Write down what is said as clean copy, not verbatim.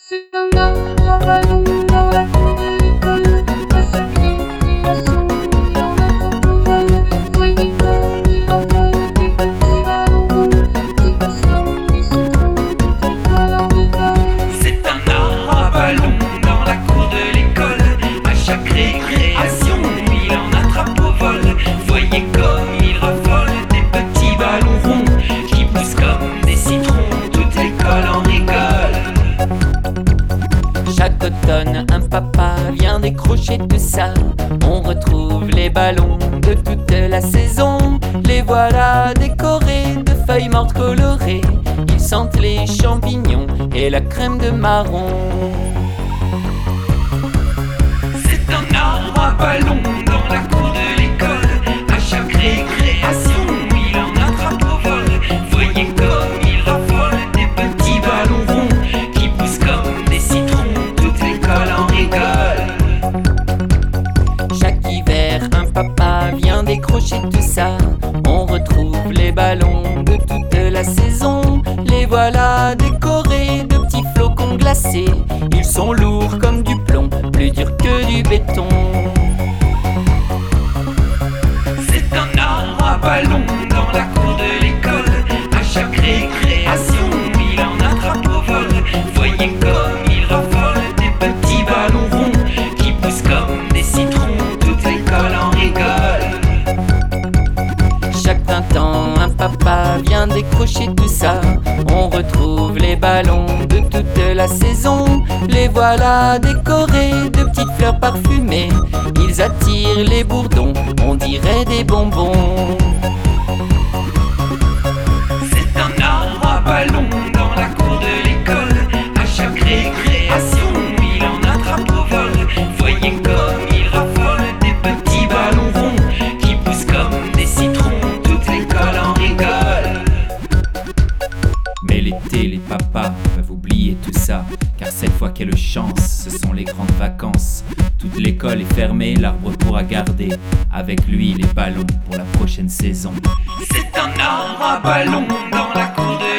C'est un arbre à ballon dans la cour de l'école. À sa création, il en a trop vol. Voyez comme il envole des petits ballons ronds qui passent comme des citrons toute l'école en rigole. C'est un arbre à ballon dans la cour de l'école. À chaque récréation, il en attrape au vol. Voyez comme il raffole des petits ballons ronds qui poussent comme des citrons, toute l'école en rigole. Chaque automne, un papa vient décrocher tout ça. On retrouve les ballons de toute la saison. Les voilà décorés de feuilles mortes colorées. Ils sentent les champignons et la crème de marron. C'est un arbre à ballon dans la cour de l'école. À chaque récréation, il en attrape au vol. Voyez comme il raffole des petits ballons ronds qui poussent comme des citrons, toute l'école en rigole. Chaque hiver, un papa vient décrocher tout ça. On retrouve les ballons de toute la saison. Les voilà décorés de petits flocons glacés. Ils sont lourds comme du plomb, plus durs que du béton. C'est un arbre à ballon dans la cour de l'école. À chaque récréation, il en attrape au vol. Voyez comme il raffole des petits ballons ronds qui poussent comme des citrons, toute l'école en rigole. Chaque printemps, un papa vient décrocher tout ça. On retrouve les ballons de toute la saison. Les voilà décorés de petites fleurs parfumées. Ils attirent les bourdons, on dirait des bonbons. C'est un arbre à ballon dans la cour de l'école. À chaque récréation, il en attrape au vol. Voyez comme il raffole des petits ballons ronds qui poussent comme des citrons, toute l'école en rigole. Mais l'été, les papas peuvent oublier tout ça, car cette fois quelle chance, ce sont les grandes vacances. Toute l'école est fermée, l'arbre pourra garder avec lui les ballons pour la prochaine saison. C'est un arbre à ballon dans la cour de